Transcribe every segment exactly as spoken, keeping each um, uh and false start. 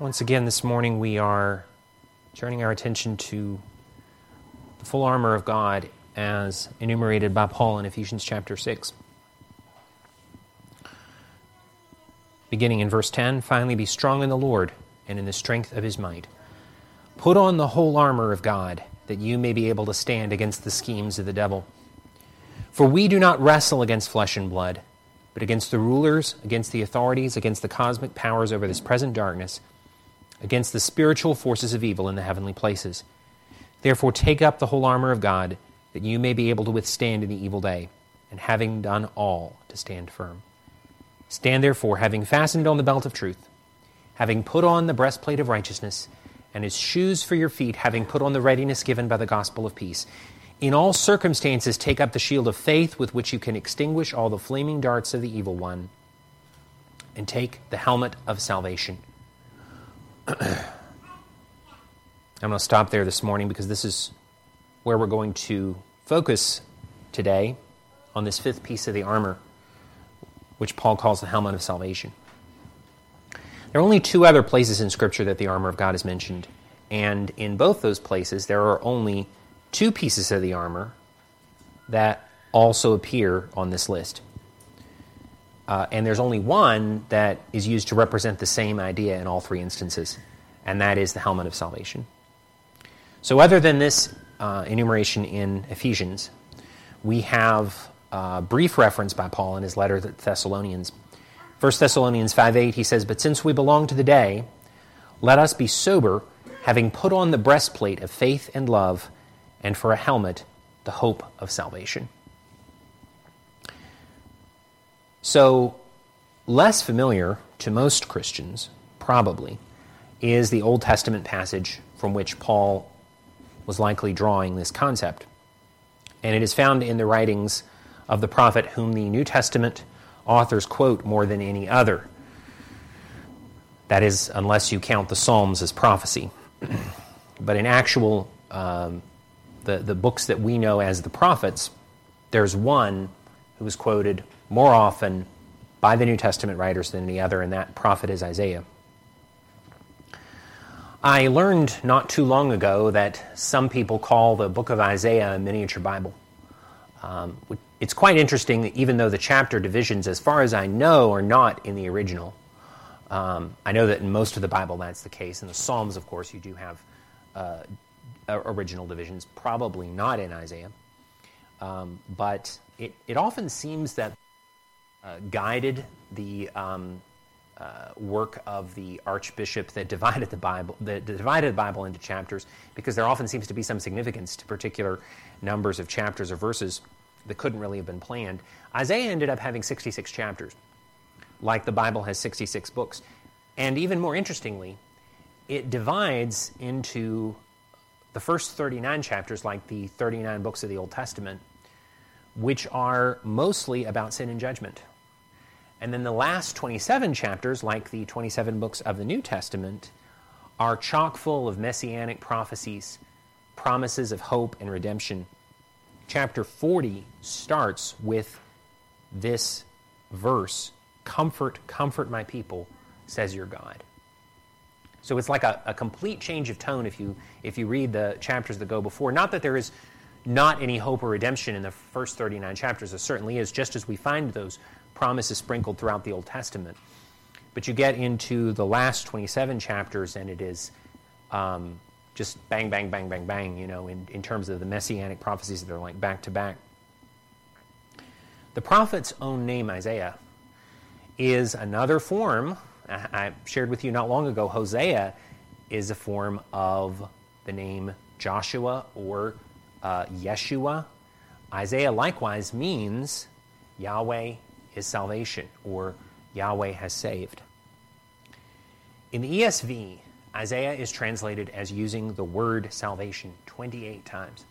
Once again this morning we are turning our attention to the full armor of God as enumerated by Paul in Ephesians chapter six. Beginning in verse ten, finally be strong in the Lord and in the strength of his might. Put on the whole armor of God, that you may be able to stand against the schemes of the devil. For we do not wrestle against flesh and blood, but against the rulers, against the authorities, against the cosmic powers over this present darkness, against the spiritual forces of evil in the heavenly places. Therefore take up the whole armor of God, that you may be able to withstand in the evil day, and having done all, to stand firm. Stand therefore, having fastened on the belt of truth, having put on the breastplate of righteousness, and as shoes for your feet, having put on the readiness given by the gospel of peace. In all circumstances take up the shield of faith, with which you can extinguish all the flaming darts of the evil one, and take the helmet of salvation. I'm going to stop there this morning because this is where we're going to focus today on this fifth piece of the armor, which Paul calls the helmet of salvation. There are only two other places in Scripture that the armor of God is mentioned, and in both those places there are only two pieces of the armor that also appear on this list. Uh, and there's only one that is used to represent the same idea in all three instances, and that is the helmet of salvation. So other than this uh, enumeration in Ephesians, we have a brief reference by Paul in his letter to the Thessalonians. First Thessalonians five eight, he says, "But since we belong to the day, let us be sober, having put on the breastplate of faith and love, and for a helmet, the hope of salvation." So, less familiar to most Christians, probably, is the Old Testament passage from which Paul was likely drawing this concept. And it is found in the writings of the prophet whom the New Testament authors quote more than any other. That is, unless you count the Psalms as prophecy. But in actual, um, the, the books that we know as the prophets, there's one who is quoted more often by the New Testament writers than any other, and that prophet is Isaiah. I learned not too long ago that some people call the book of Isaiah a miniature Bible. Um, it's quite interesting that even though the chapter divisions, as far as I know, are not in the original. Um, I know that in most of the Bible that's the case. In the Psalms, of course, you do have uh, original divisions, probably not in Isaiah. Um, but it, it often seems that uh, guided the um, uh, work of the archbishop that divided the Bible, that divided the Bible into chapters, because there often seems to be some significance to particular numbers of chapters or verses that couldn't really have been planned. Isaiah ended up having sixty-six chapters, like the Bible has sixty-six books. And even more interestingly, it divides into the first thirty-nine chapters, like the thirty-nine books of the Old Testament, which are mostly about sin and judgment. And then the last twenty-seven chapters, like the twenty-seven books of the New Testament, are chock full of messianic prophecies, promises of hope and redemption. Chapter forty starts with this verse, "Comfort, comfort my people, says your God." So it's like a, a complete change of tone if you if you read the chapters that go before. Not that there is not any hope or redemption in the first thirty-nine chapters. There certainly is, just as we find those promises sprinkled throughout the Old Testament. But you get into the last twenty-seven chapters, and it is um, just bang, bang, bang, bang, bang, you know, in, in terms of the messianic prophecies that are like back to back. The prophet's own name, Isaiah, is another form. I shared with you not long ago, Hosea is a form of the name Joshua or uh, Yeshua. Isaiah likewise means Yahweh is salvation, or Yahweh has saved. In the E S V, Isaiah is translated as using the word salvation twenty-eight times.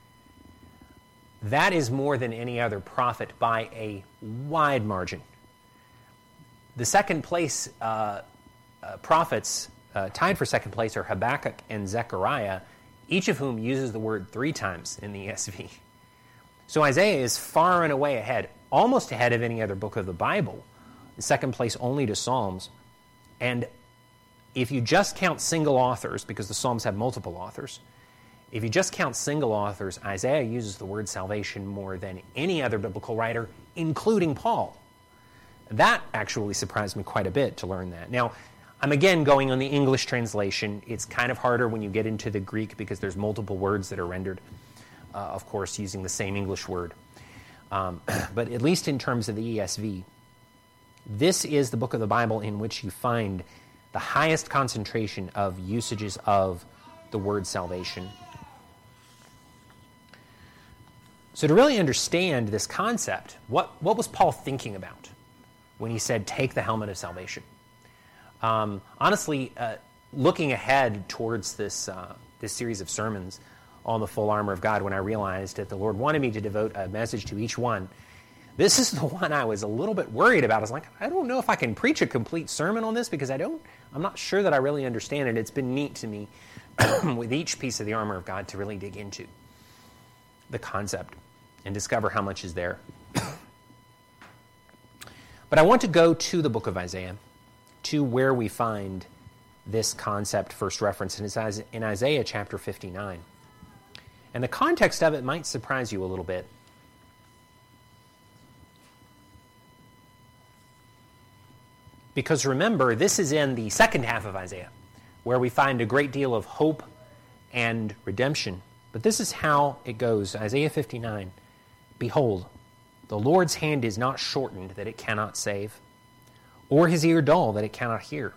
That is more than any other prophet by a wide margin. The second place uh, uh, prophets uh, tied for second place are Habakkuk and Zechariah, each of whom uses the word three times in the E S V. So Isaiah is far and away ahead, almost ahead of any other book of the Bible, the second place only to Psalms. And if you just count single authors, because the Psalms have multiple authors, if you just count single authors, Isaiah uses the word salvation more than any other biblical writer, including Paul. That actually surprised me quite a bit to learn that. Now, I'm again going on the English translation. It's kind of harder when you get into the Greek because there's multiple words that are rendered, uh, of course, using the same English word. Um, but at least in terms of the E S V, this is the book of the Bible in which you find the highest concentration of usages of the word salvation. So to really understand this concept, what, what was Paul thinking about when he said, take the helmet of salvation? Um, honestly, uh, looking ahead towards this, uh, this series of sermons on the full armor of God, when I realized that the Lord wanted me to devote a message to each one, this is the one I was a little bit worried about. I was like, I don't know if I can preach a complete sermon on this because I don't, I'm not sure that I really understand it. It's been neat to me with each piece of the armor of God to really dig into the concept and discover how much is there. But I want to go to the book of Isaiah, to where we find this concept first referenced, and it's in Isaiah chapter fifty-nine. And the context of it might surprise you a little bit. Because remember, this is in the second half of Isaiah, where we find a great deal of hope and redemption. But this is how it goes. Isaiah fifty-nine. Behold, the Lord's hand is not shortened that it cannot save, or his ear dull that it cannot hear.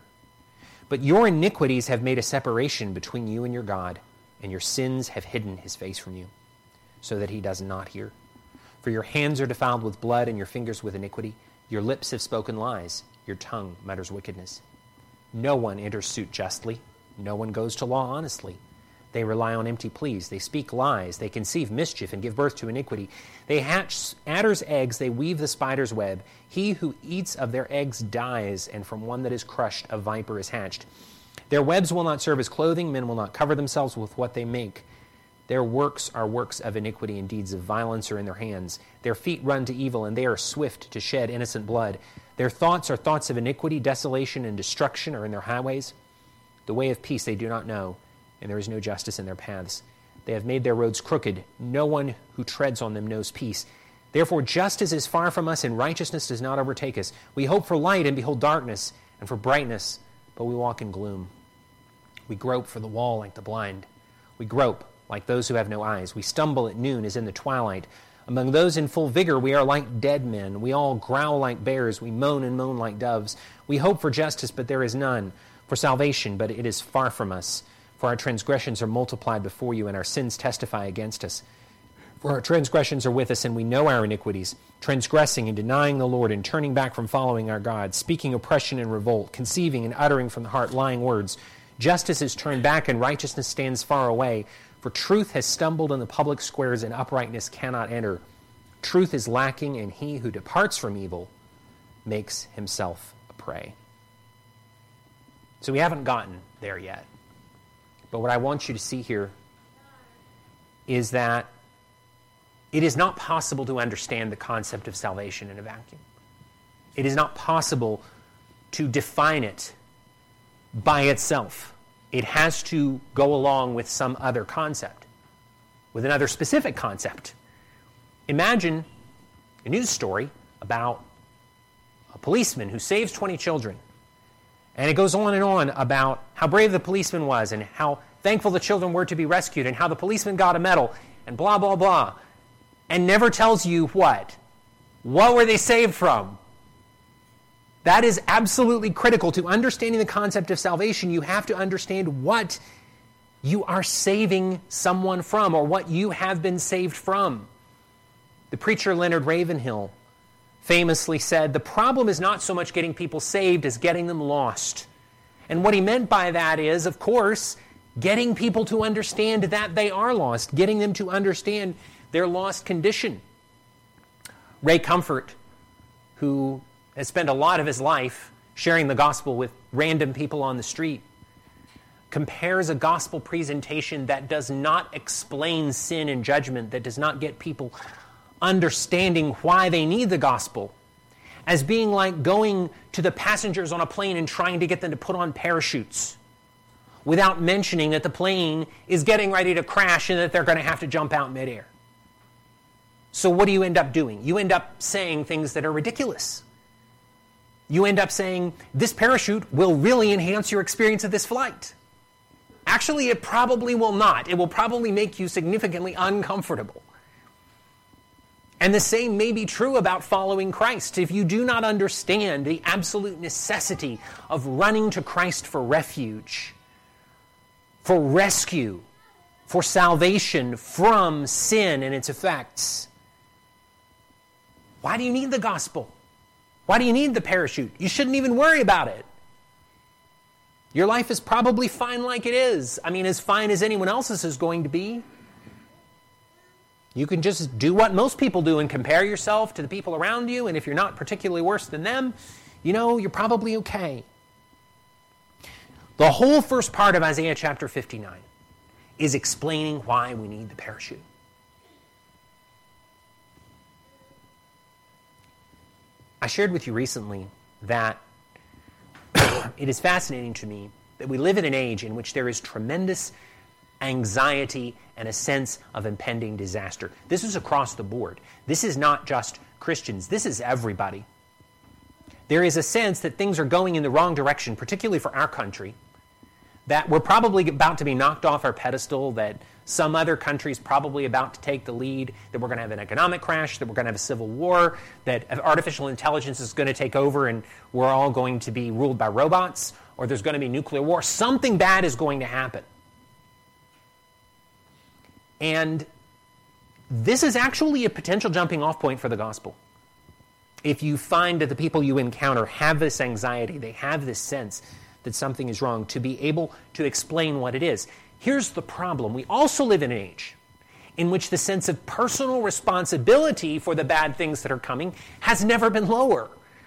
But your iniquities have made a separation between you and your God, and your sins have hidden his face from you, so that he does not hear. For your hands are defiled with blood, and your fingers with iniquity. Your lips have spoken lies, your tongue mutters wickedness. No one enters suit justly, no one goes to law honestly. They rely on empty pleas. They speak lies. They conceive mischief and give birth to iniquity. They hatch adder's eggs. They weave the spider's web. He who eats of their eggs dies, and from one that is crushed a viper is hatched. Their webs will not serve as clothing. Men will not cover themselves with what they make. Their works are works of iniquity, and deeds of violence are in their hands. Their feet run to evil, and they are swift to shed innocent blood. Their thoughts are thoughts of iniquity. Desolation and destruction are in their highways. The way of peace they do not know, and there is no justice in their paths. They have made their roads crooked. No one who treads on them knows peace. Therefore justice is far from us, and righteousness does not overtake us. We hope for light, and behold darkness, and for brightness, but we walk in gloom. We grope for the wall like the blind. We grope like those who have no eyes. We stumble at noon as in the twilight. Among those in full vigor we are like dead men. We all growl like bears. We moan and moan like doves. We hope for justice, but there is none. For salvation, but it is far from us. For our transgressions are multiplied before you, and our sins testify against us. For our transgressions are with us, and we know our iniquities, transgressing and denying the Lord, and turning back from following our God, speaking oppression and revolt, conceiving and uttering from the heart lying words. Justice is turned back, and righteousness stands far away. For truth has stumbled in the public squares, and uprightness cannot enter. Truth is lacking, and he who departs from evil makes himself a prey. So we haven't gotten there yet. But what I want you to see here is that it is not possible to understand the concept of salvation in a vacuum. It is not possible to define it by itself. It has to go along with some other concept, with another specific concept. Imagine a news story about a policeman who saves twenty children. And it goes on and on about how brave the policeman was and how thankful the children were to be rescued and how the policeman got a medal and blah, blah, blah. And never tells you what? What were they saved from? That is absolutely critical to understanding the concept of salvation. You have to understand what you are saving someone from, or what you have been saved from. The preacher Leonard Ravenhill famously said, the problem is not so much getting people saved as getting them lost. And what he meant by that is, of course, getting people to understand that they are lost, getting them to understand their lost condition. Ray Comfort, who has spent a lot of his life sharing the gospel with random people on the street, compares a gospel presentation that does not explain sin and judgment, that does not get people understanding why they need the gospel, as being like going to the passengers on a plane and trying to get them to put on parachutes without mentioning that the plane is getting ready to crash and that they're going to have to jump out midair. So what do you end up doing? You end up saying things that are ridiculous. You end up saying, this parachute will really enhance your experience of this flight. Actually, it probably will not. It will probably make you significantly uncomfortable. And the same may be true about following Christ. If you do not understand the absolute necessity of running to Christ for refuge, for rescue, for salvation from sin and its effects, why do you need the gospel? Why do you need the parachute? You shouldn't even worry about it. Your life is probably fine like it is. I mean, as fine as anyone else's is going to be. You can just do what most people do and compare yourself to the people around you, and if you're not particularly worse than them, you know, you're probably okay. The whole first part of Isaiah chapter fifty-nine is explaining why we need the parachute. I shared with you recently that it is fascinating to me that we live in an age in which there is tremendous anxiety and a sense of impending disaster. This is across the board. This is not just Christians. This is everybody. There is a sense that things are going in the wrong direction, particularly for our country, that we're probably about to be knocked off our pedestal, that some other country's probably about to take the lead, that we're going to have an economic crash, that we're going to have a civil war, that artificial intelligence is going to take over and we're all going to be ruled by robots, or there's going to be nuclear war. Something bad is going to happen. And this is actually a potential jumping off point for the gospel. If you find that the people you encounter have this anxiety, they have this sense that something is wrong, to be able to explain what it is. Here's the problem. We also live in an age in which the sense of personal responsibility for the bad things that are coming has never been lower.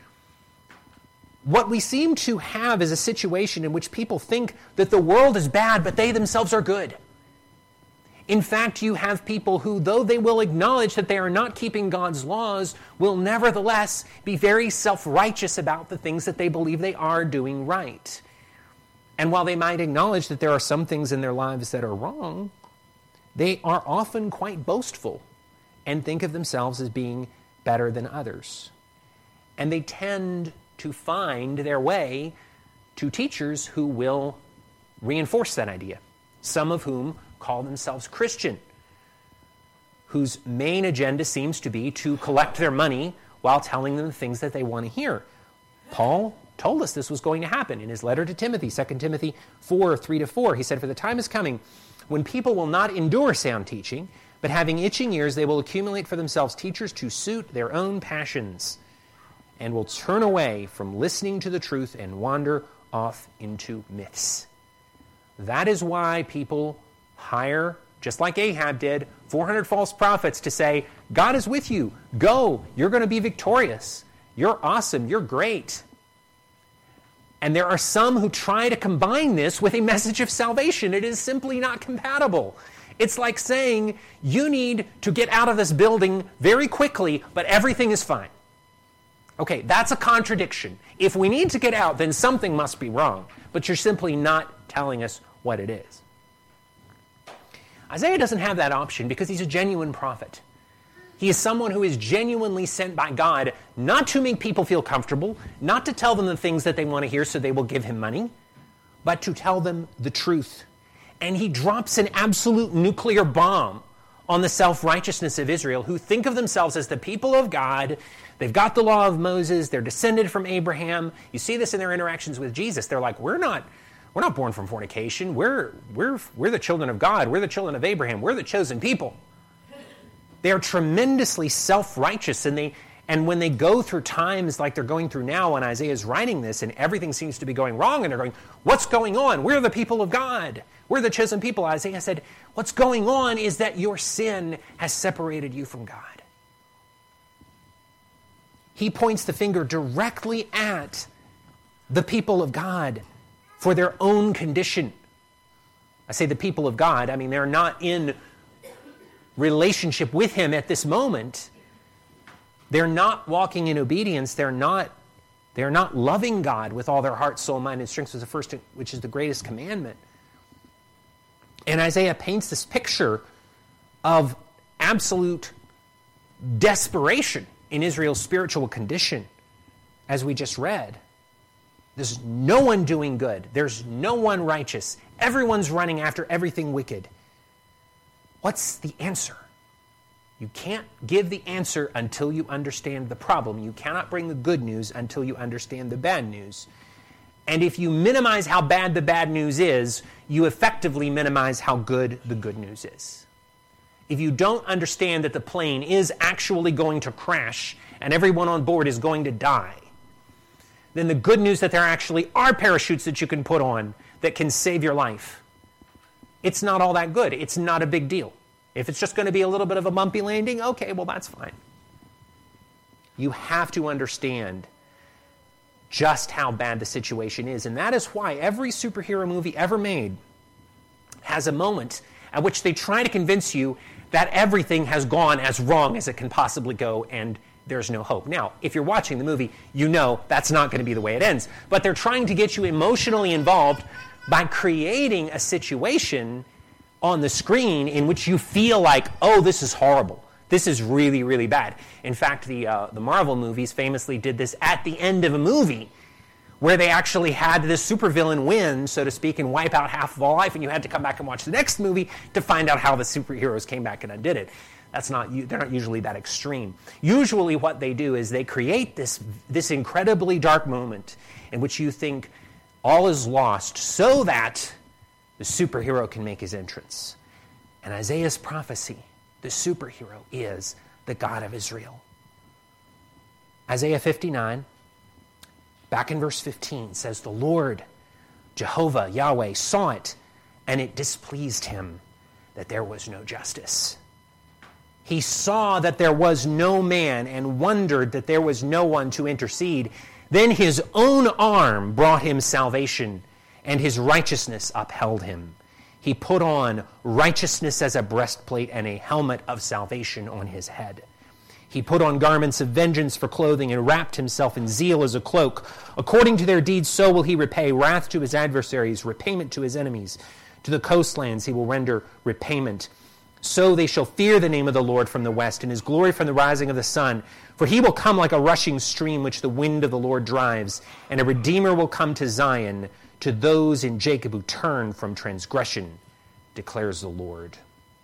What we seem to have is a situation in which people think that the world is bad, but they themselves are good. In fact, you have people who, though they will acknowledge that they are not keeping God's laws, will nevertheless be very self-righteous about the things that they believe they are doing right. And while they might acknowledge that there are some things in their lives that are wrong, they are often quite boastful and think of themselves as being better than others. And they tend to find their way to teachers who will reinforce that idea, some of whom call themselves Christian, whose main agenda seems to be to collect their money while telling them the things that they want to hear. Paul told us this was going to happen in his letter to Timothy, Second Timothy four, three to four. He said, "For the time is coming when people will not endure sound teaching, but having itching ears, they will accumulate for themselves teachers to suit their own passions, and will turn away from listening to the truth and wander off into myths." That is why people hire, just like Ahab did, four hundred false prophets to say, God is with you. Go. You're going to be victorious. You're awesome. You're great. And there are some who try to combine this with a message of salvation. It is simply not compatible. It's like saying, you need to get out of this building very quickly, but everything is fine. Okay, that's a contradiction. If we need to get out, then something must be wrong. But you're simply not telling us what it is. Isaiah doesn't have that option because he's a genuine prophet. He is someone who is genuinely sent by God not to make people feel comfortable, not to tell them the things that they want to hear so they will give him money, but to tell them the truth. And he drops an absolute nuclear bomb on the self-righteousness of Israel, who think of themselves as the people of God. They've got the law of Moses. They're descended from Abraham. You see this in their interactions with Jesus. They're like, we're not... We're not born from fornication. We're, we're, we're the children of God. We're the children of Abraham. We're the chosen people. They are tremendously self-righteous, and they and when they go through times like they're going through now when Isaiah's writing this and everything seems to be going wrong, and they're going, what's going on? We're the people of God. We're the chosen people. Isaiah said, what's going on is that your sin has separated you from God. He points the finger directly at the people of God for their own condition. I say the people of God, I mean they're not in relationship with him at this moment. They're not walking in obedience. They're not, they're not loving God with all their heart, soul, mind, and strength, was the first, which is the greatest commandment. And Isaiah paints this picture of absolute desperation in Israel's spiritual condition, as we just read. There's no one doing good. There's no one righteous. Everyone's running after everything wicked. What's the answer? You can't give the answer until you understand the problem. You cannot bring the good news until you understand the bad news. And if you minimize how bad the bad news is, you effectively minimize how good the good news is. If you don't understand that the plane is actually going to crash and everyone on board is going to die, then the good news that there actually are parachutes that you can put on that can save your life, it's not all that good. It's not a big deal. If it's just going to be a little bit of a bumpy landing, okay, well, that's fine. You have to understand just how bad the situation is. And that is why every superhero movie ever made has a moment at which they try to convince you that everything has gone as wrong as it can possibly go and there's no hope. Now, if you're watching the movie, you know that's not going to be the way it ends. But they're trying to get you emotionally involved by creating a situation on the screen in which you feel like, oh, this is horrible. This is really, really bad. In fact, the uh, the Marvel movies famously did this at the end of a movie where they actually had this supervillain win, so to speak, and wipe out half of all life, and you had to come back and watch the next movie to find out how the superheroes came back and undid it. That's not, they're not usually that extreme. Usually what they do is they create this, this incredibly dark moment in which you think all is lost so that the superhero can make his entrance. And Isaiah's prophecy, the superhero, is the God of Israel. Isaiah fifty-nine, back in verse fifteen, says, "The Lord, Jehovah, Yahweh, saw it, and it displeased him that there was no justice. He saw that there was no man and wondered that there was no one to intercede. Then his own arm brought him salvation, and his righteousness upheld him. He put on righteousness as a breastplate and a helmet of salvation on his head. He put on garments of vengeance for clothing and wrapped himself in zeal as a cloak. According to their deeds, so will he repay wrath to his adversaries, repayment to his enemies. To the coastlands he will render repayment. So they shall fear the name of the Lord from the west, and his glory from the rising of the sun. For he will come like a rushing stream which the wind of the Lord drives, and a Redeemer will come to Zion, to those in Jacob who turn from transgression, declares the Lord."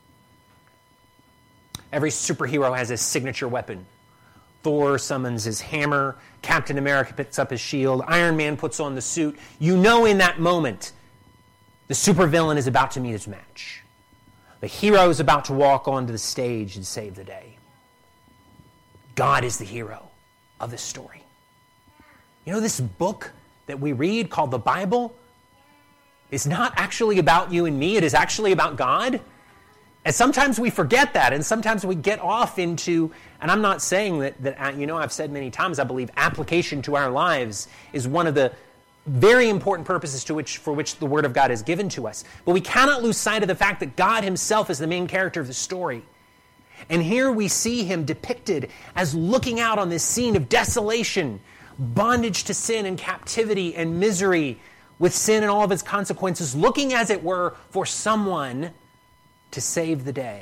Every superhero has his signature weapon. Thor summons his hammer, Captain America picks up his shield, Iron Man puts on the suit. You know in that moment, the supervillain is about to meet his match. The hero is about to walk onto the stage and save the day. God is the hero of this story. You know, this book that we read called the Bible is not actually about you and me. It is actually about God. And sometimes we forget that, and sometimes we get off into, and I'm not saying that, that you know, I've said many times, I believe application to our lives is one of the very important purposes to which, for which the Word of God is given to us. But we cannot lose sight of the fact that God himself is the main character of the story. And here we see him depicted as looking out on this scene of desolation, bondage to sin and captivity and misery with sin and all of its consequences, looking as it were for someone to save the day.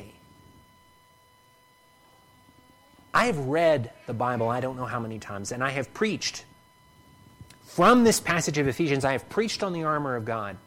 I have read the Bible I don't know how many times, and I have preached from this passage of Ephesians. I have preached on the armor of God.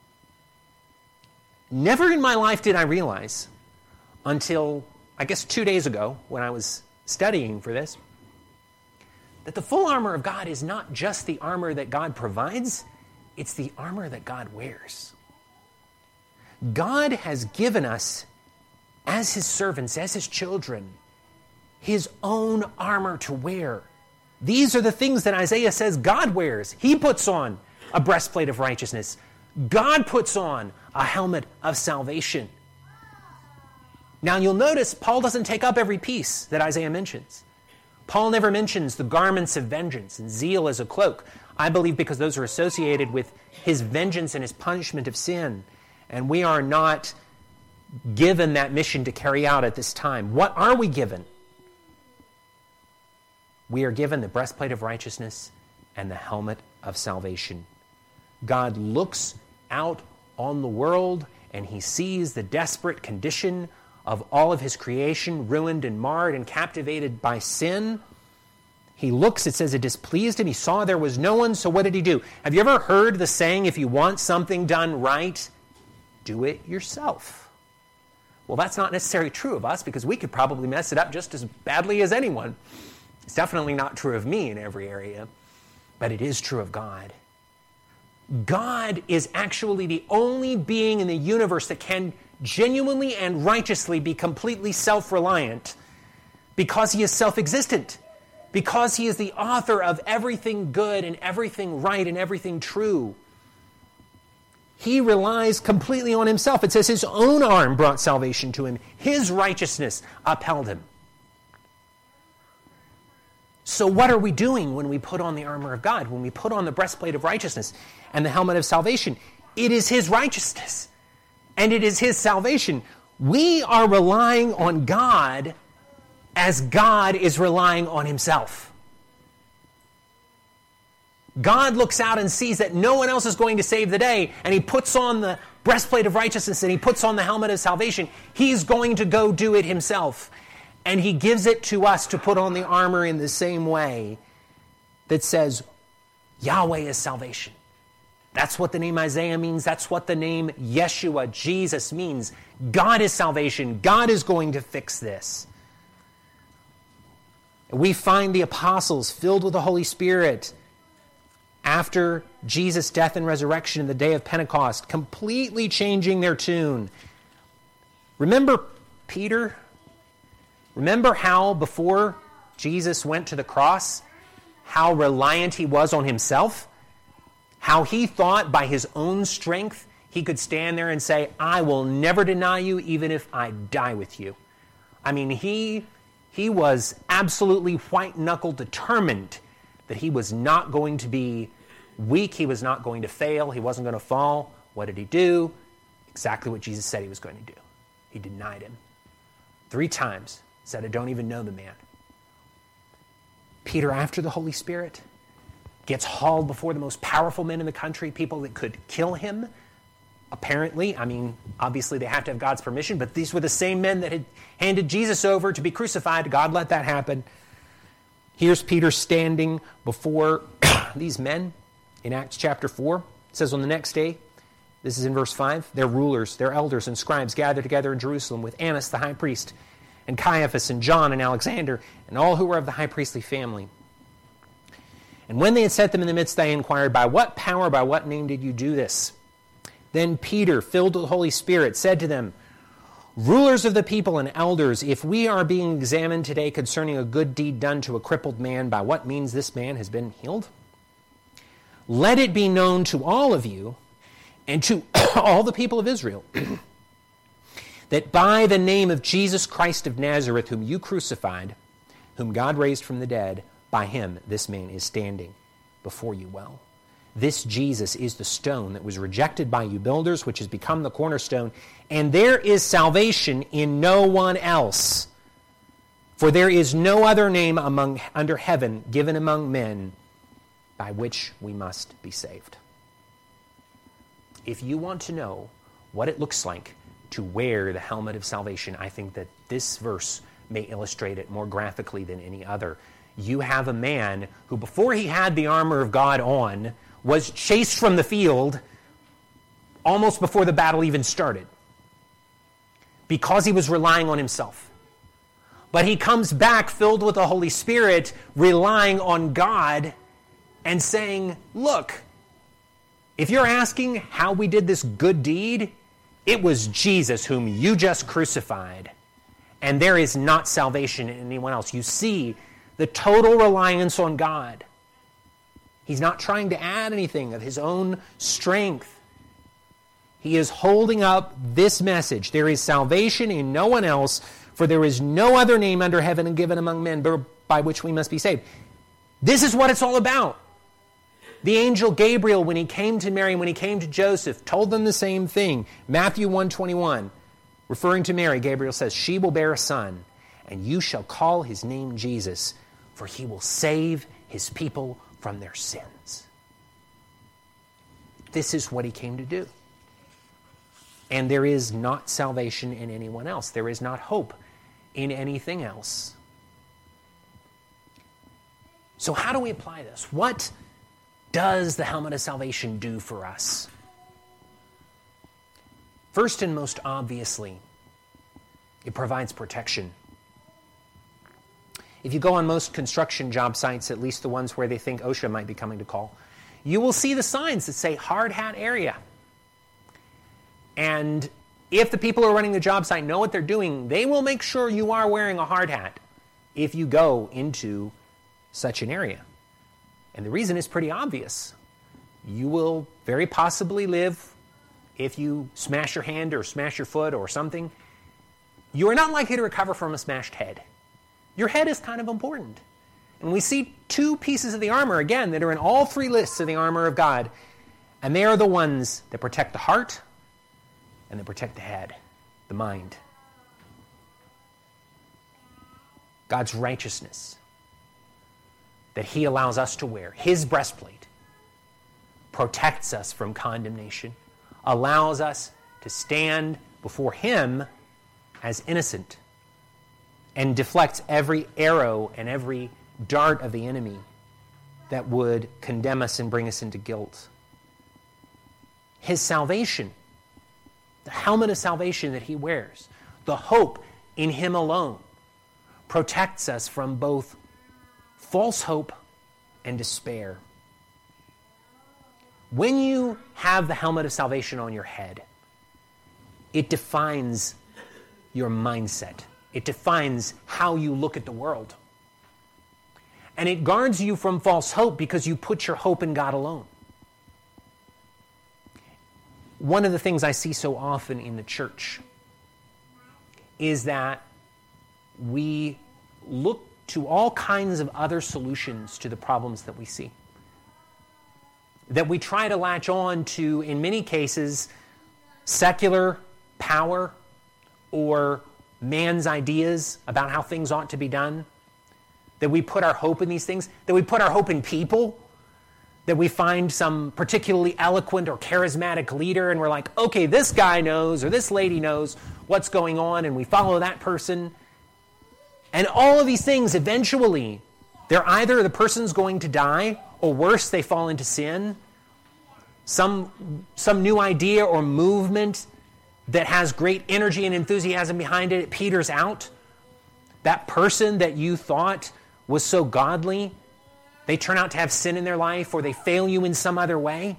Never in my life did I realize until, I guess, two days ago when I was studying for this, that the full armor of God is not just the armor that God provides, it's the armor that God wears. God has given us, as his servants, as his children, his own armor to wear. These are the things that Isaiah says God wears. He puts on a breastplate of righteousness. God puts on a helmet of salvation. Now you'll notice Paul doesn't take up every piece that Isaiah mentions. Paul never mentions the garments of vengeance and zeal as a cloak. I believe because those are associated with his vengeance and his punishment of sin. And we are not given that mission to carry out at this time. What are we given? we are given the breastplate of righteousness and the helmet of salvation. God looks out on the world and he sees the desperate condition of all of his creation, ruined and marred and captivated by sin. He looks, it says it displeased him. He saw there was no one, so what did he do? Have you ever heard the saying, if you want something done right, do it yourself? Well, that's not necessarily true of us because we could probably mess it up just as badly as anyone. It's definitely not true of me in every area, but it is true of God. God is actually the only being in the universe that can genuinely and righteously be completely self-reliant because he is self-existent, because he is the author of everything good and everything right and everything true. He relies completely on himself. It says his own arm brought salvation to him. His righteousness upheld him. So what are we doing when we put on the armor of God, when we put on the breastplate of righteousness and the helmet of salvation? It is his righteousness, and it is his salvation. We are relying on God as God is relying on himself. God looks out and sees that no one else is going to save the day, and he puts on the breastplate of righteousness and he puts on the helmet of salvation. He's going to go do it himself. And he gives it to us to put on the armor in the same way that says, Yahweh is salvation. That's what the name Isaiah means. That's what the name Yeshua, Jesus, means. God is salvation. God is going to fix this. We find the apostles filled with the Holy Spirit after Jesus' death and resurrection in the day of Pentecost, completely changing their tune. Remember Peter? Remember how before Jesus went to the cross, how reliant he was on himself? How he thought by his own strength he could stand there and say, I will never deny you even if I die with you. I mean, he, he was absolutely white-knuckled determined that he was not going to be weak, he was not going to fail, he wasn't going to fall. What did he do? Exactly what Jesus said he was going to do. He denied him. Three times. Said, I don't even know the man. Peter, after the Holy Spirit, gets hauled before the most powerful men in the country, people that could kill him, apparently. I mean, obviously they have to have God's permission, but these were the same men that had handed Jesus over to be crucified. God let that happen. Here's Peter standing before these men in Acts chapter four. It says on the next day, this is in verse five, their rulers, their elders and scribes gathered together in Jerusalem with Annas the high priest, and Caiaphas and John and Alexander, and all who were of the high priestly family. And when they had set them in the midst, they inquired, by what power, by what name did you do this? Then Peter, filled with the Holy Spirit, said to them, rulers of the people and elders, if we are being examined today concerning a good deed done to a crippled man, by what means this man has been healed? Let it be known to all of you and to all the people of Israel that by the name of Jesus Christ of Nazareth, whom you crucified, whom God raised from the dead, by him this man is standing before you well. This Jesus is the stone that was rejected by you builders, which has become the cornerstone, and there is salvation in no one else. For there is no other name among under heaven given among men by which we must be saved. If you want to know what it looks like to wear the helmet of salvation, I think that this verse may illustrate it more graphically than any other. You have a man who, before he had the armor of God on, was chased from the field almost before the battle even started because he was relying on himself. But he comes back filled with the Holy Spirit, relying on God and saying, look, if you're asking how we did this good deed, it was Jesus whom you just crucified, and there is not salvation in anyone else. You see the total reliance on God. He's not trying to add anything of his own strength. He is holding up this message. There is salvation in no one else, for there is no other name under heaven given among men by which we must be saved. This is what it's all about. The angel Gabriel, when he came to Mary, when he came to Joseph, told them the same thing. Matthew one twenty-one, referring to Mary, Gabriel says, she will bear a son, and you shall call his name Jesus, for he will save his people from their sins. This is what he came to do. And there is not salvation in anyone else. There is not hope in anything else. So how do we apply this? What does the helmet of salvation do for us? First and most obviously, it provides protection. If you go on most construction job sites, at least the ones where they think OSHA might be coming to call, you will see the signs that say hard hat area. And if the people who are running the job site know what they're doing, they will make sure you are wearing a hard hat if you go into such an area. And the reason is pretty obvious. You will very possibly live, if you smash your hand or smash your foot or something, you are not likely to recover from a smashed head. Your head is kind of important. And we see two pieces of the armor, again, that are in all three lists of the armor of God. And they are the ones that protect the heart and that protect the head, the mind. God's righteousness that he allows us to wear, his breastplate, protects us from condemnation, allows us to stand before him as innocent, and deflects every arrow and every dart of the enemy that would condemn us and bring us into guilt. His salvation, the helmet of salvation that he wears, the hope in him alone, protects us from both false hope and despair. When you have the helmet of salvation on your head, it defines your mindset. It defines how you look at the world. And it guards you from false hope because you put your hope in God alone. One of the things I see so often in the church is that we look to all kinds of other solutions to the problems that we see. That we try to latch on to, in many cases, secular power or man's ideas about how things ought to be done. That we put our hope in these things. That we put our hope in people. That we find some particularly eloquent or charismatic leader and we're like, okay, this guy knows or this lady knows what's going on, and we follow that person. And all of these things, eventually, they're either the person's going to die, or worse, they fall into sin. Some, some new idea or movement that has great energy and enthusiasm behind it, it peters out. That person that you thought was so godly, they turn out to have sin in their life, or they fail you in some other way.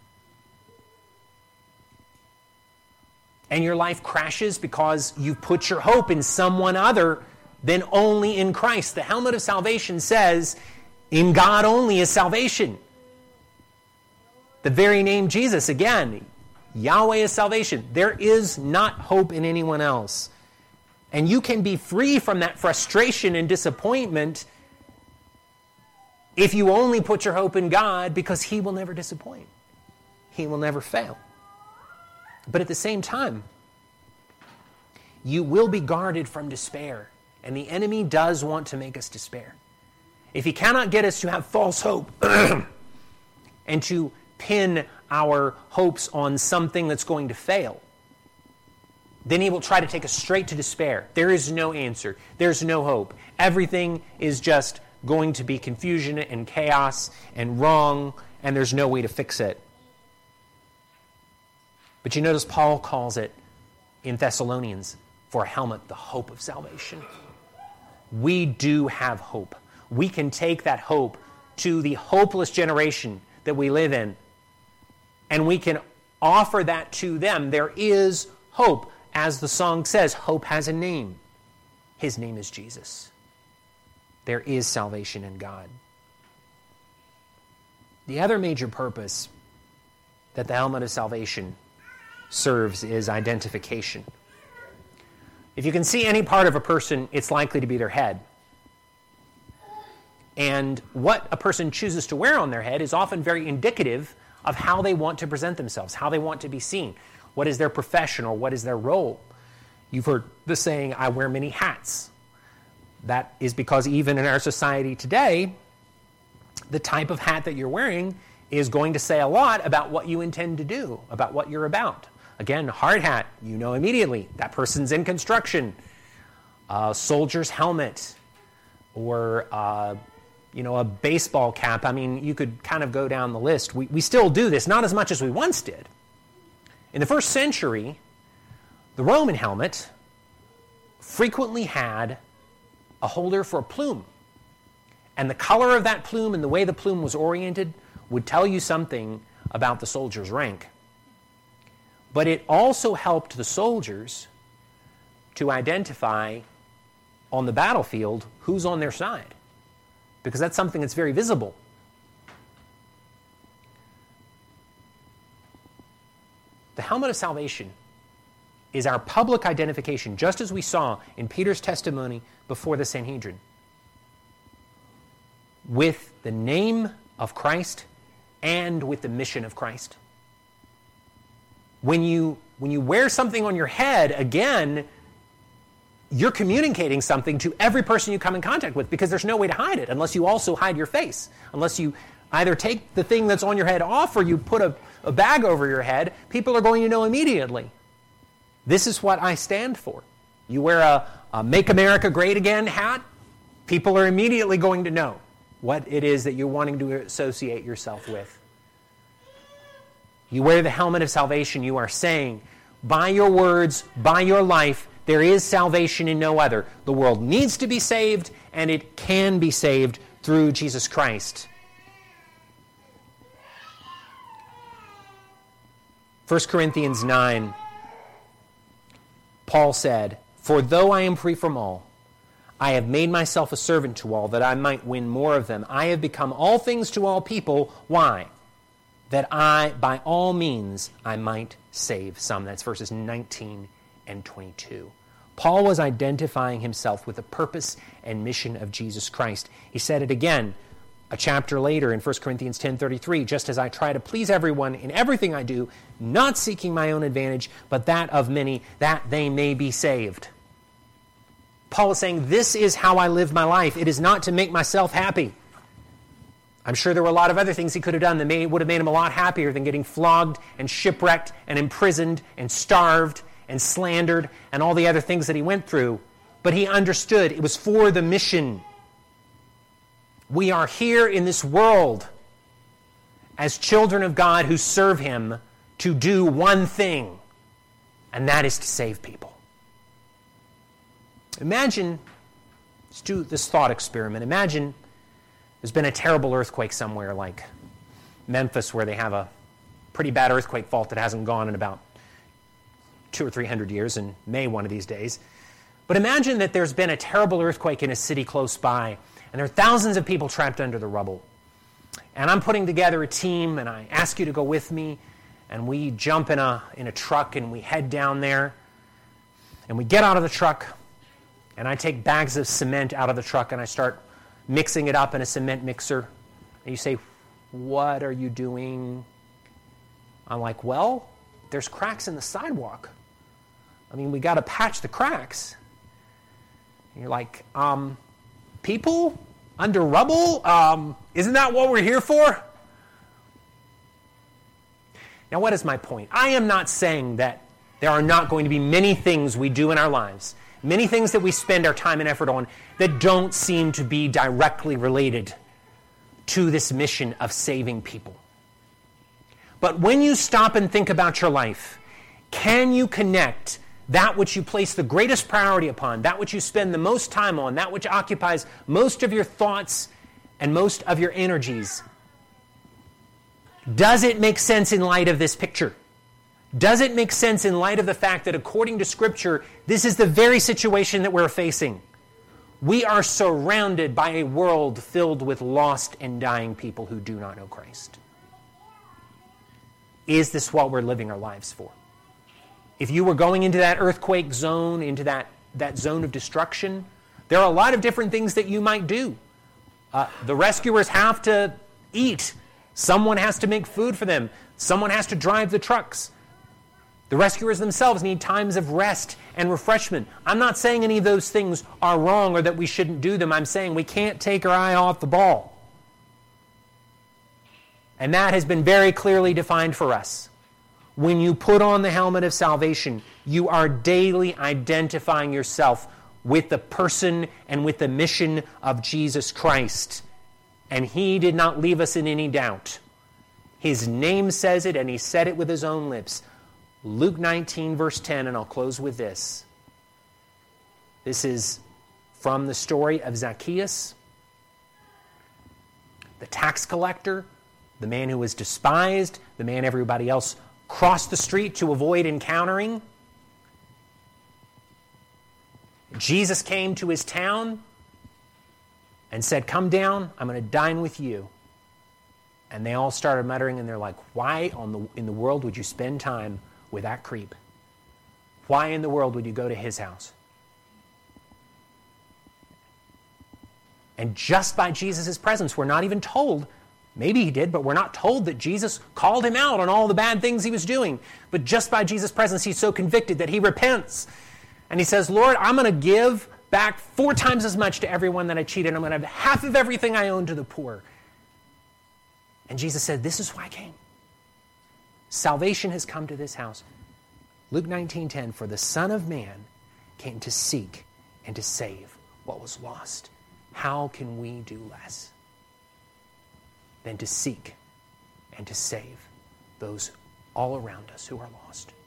And your life crashes because you put your hope in someone other than only in Christ. The helmet of salvation says, in God only is salvation. The very name Jesus, again, Yahweh is salvation. There is not hope in anyone else. And you can be free from that frustration and disappointment if you only put your hope in God, because he will never disappoint. He will never fail. But at the same time, you will be guarded from despair. And the enemy does want to make us despair. If he cannot get us to have false hope and to pin our hopes on something that's going to fail, then he will try to take us straight to despair. There is no answer. There's no hope. Everything is just going to be confusion and chaos and wrong, and there's no way to fix it. But you notice Paul calls it in Thessalonians, for a helmet, the hope of salvation. We do have hope. We can take that hope to the hopeless generation that we live in, and we can offer that to them. There is hope. As the song says, hope has a name. His name is Jesus. There is salvation in God. The other major purpose that the helmet of salvation serves is identification. If you can see any part of a person, it's likely to be their head. And what a person chooses to wear on their head is often very indicative of how they want to present themselves, how they want to be seen. What is their profession or what is their role? You've heard the saying, I wear many hats. That is because even in our society today, the type of hat that you're wearing is going to say a lot about what you intend to do, about what you're about. Again, hard hat, you know immediately that person's in construction. A soldier's helmet, or uh, you know, a baseball cap. I mean, you could kind of go down the list. We, we still do this, not as much as we once did. In the first century, the Roman helmet frequently had a holder for a plume. And the color of that plume and the way the plume was oriented would tell you something about the soldier's rank. But it also helped the soldiers to identify on the battlefield who's on their side, because that's something that's very visible. The helmet of salvation is our public identification, just as we saw in Peter's testimony before the Sanhedrin, with the name of Christ and with the mission of Christ. When you, when you wear something on your head, again, you're communicating something to every person you come in contact with, because there's no way to hide it unless you also hide your face. Unless you either take the thing that's on your head off or you put a, a bag over your head, people are going to know immediately. This is what I stand for. You wear a, a Make America Great Again hat, people are immediately going to know what it is that you're wanting to associate yourself with. You wear the helmet of salvation, you are saying, by your words, by your life, there is salvation in no other. The world needs to be saved, and it can be saved through Jesus Christ. First Corinthians nine, Paul said, "For though I am free from all, I have made myself a servant to all, that I might win more of them. I have become all things to all people." Why? That I, by all means, I might save some. That's verses nineteen and twenty-two. Paul was identifying himself with the purpose and mission of Jesus Christ. He said it again a chapter later in First Corinthians ten thirty-three, "Just as I try to please everyone in everything I do, not seeking my own advantage, but that of many, that they may be saved." Paul is saying, this is how I live my life. It is not to make myself happy. I'm sure there were a lot of other things he could have done that may, would have made him a lot happier than getting flogged and shipwrecked and imprisoned and starved and slandered and all the other things that he went through. But he understood it was for the mission. We are here in this world as children of God who serve him to do one thing, and that is to save people. Imagine, let's do this thought experiment. Imagine there's been a terrible earthquake somewhere like Memphis, where they have a pretty bad earthquake fault that hasn't gone in about two or three hundred years, and may one of these days. But imagine that there's been a terrible earthquake in a city close by, and there are thousands of people trapped under the rubble. And I'm putting together a team, and I ask you to go with me, and we jump in a in a truck, and we head down there, and we get out of the truck, and I take bags of cement out of the truck, and I start mixing it up in a cement mixer. And you say, "What are you doing?" I'm like, "Well, there's cracks in the sidewalk. I mean, we got to patch the cracks." And you're like, um, people under rubble? Um, isn't that what we're here for? Now, what is my point? I am not saying that there are not going to be many things we do in our lives, many things that we spend our time and effort on that don't seem to be directly related to this mission of saving people. But when you stop and think about your life, can you connect that which you place the greatest priority upon, that which you spend the most time on, that which occupies most of your thoughts and most of your energies? Does it make sense in light of this picture? Does it make sense in light of the fact that according to Scripture, this is the very situation that we're facing? We are surrounded by a world filled with lost and dying people who do not know Christ. Is this what we're living our lives for? If you were going into that earthquake zone, into that, that zone of destruction, there are a lot of different things that you might do. Uh, the rescuers have to eat. Someone has to make food for them. Someone has to drive the trucks. The rescuers themselves need times of rest and refreshment. I'm not saying any of those things are wrong or that we shouldn't do them. I'm saying we can't take our eye off the ball. And that has been very clearly defined for us. When you put on the helmet of salvation, you are daily identifying yourself with the person and with the mission of Jesus Christ. And he did not leave us in any doubt. His name says it, and he said it with his own lips. Luke nineteen, verse ten, and I'll close with this. This is from the story of Zacchaeus, the tax collector, the man who was despised, the man everybody else crossed the street to avoid encountering. Jesus came to his town and said, "Come down, I'm going to dine with you." And they all started muttering, and they're like, why on the, in the world would you spend time with that creep? Why in the world would you go to his house? And just by Jesus' presence, we're not even told, maybe he did, but we're not told that Jesus called him out on all the bad things he was doing. But just by Jesus' presence, he's so convicted that he repents. And he says, Lord, I'm going to give back four times as much to everyone that I cheated. I'm going to have half of everything I own to the poor. And Jesus said, this is why I came. Salvation has come to this house. Luke nineteen ten, for the Son of Man came to seek and to save what was lost. How can we do less than to seek and to save those all around us who are lost?